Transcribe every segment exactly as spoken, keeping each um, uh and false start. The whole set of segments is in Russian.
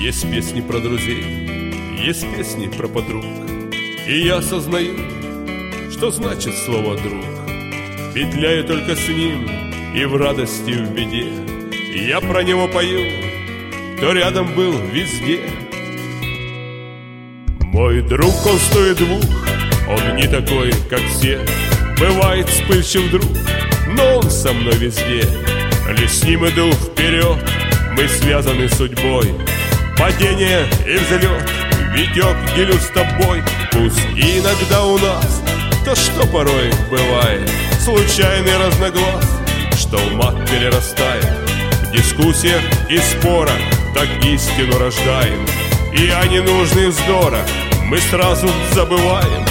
Есть песни про друзей, есть песни про подруг, и я осознаю, что значит слово «друг». Петляю только с ним и в радости, и в беде. Я про него пою, кто рядом был везде. Мой друг, он стоит двух, он не такой, как все. Бывает вспыльчив друг, но он со мной везде. Лишь с ним иду вперед, мы связаны судьбой. Падение и взлет, Витек, делю с тобой. Пусть иногда у нас то, что порой бывает, случайный разноглас, что в мат перерастает. В дискуссиях и спорах так истину рождаем, и о ненужных вздорах мы сразу забываем.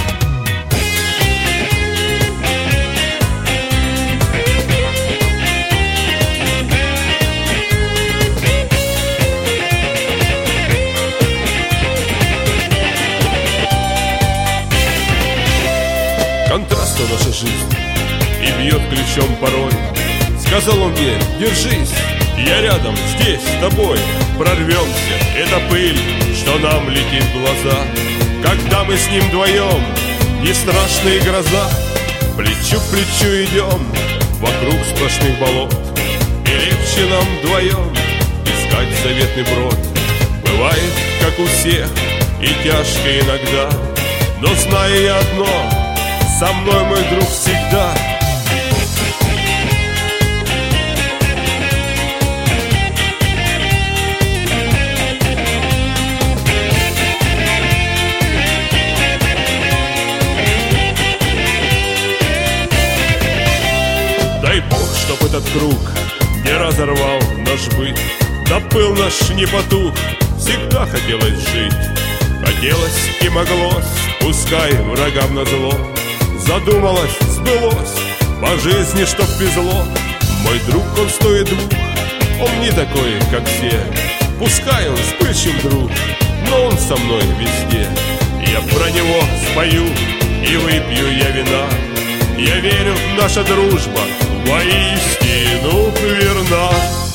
Контрастна наша жизнь и бьет ключом порой. Сказал он мне: держись, я рядом, здесь, с тобой. Прорвемся, это пыль, что нам летит в глаза. Когда мы с ним вдвоем, не страшная гроза. Плечу к плечу идем, вокруг сплошных болот, и легче нам вдвоем искать заветный брод. Бывает, как у всех, и тяжко иногда, но знаю я одно: со мной мой друг всегда. Дай Бог, чтоб этот круг не разорвал наш быт, да пыл наш не потух, всегда хотелось жить. Хотелось и моглось, пускай врагам назло. Задумалось, сбылось, по жизни чтоб везло. Мой друг, он стоит двух, он не такой, как все. Пускай он вспыльчив друг, но он со мной везде. Я про него спою и выпью я вина. Я верю, наша дружба воистину верна.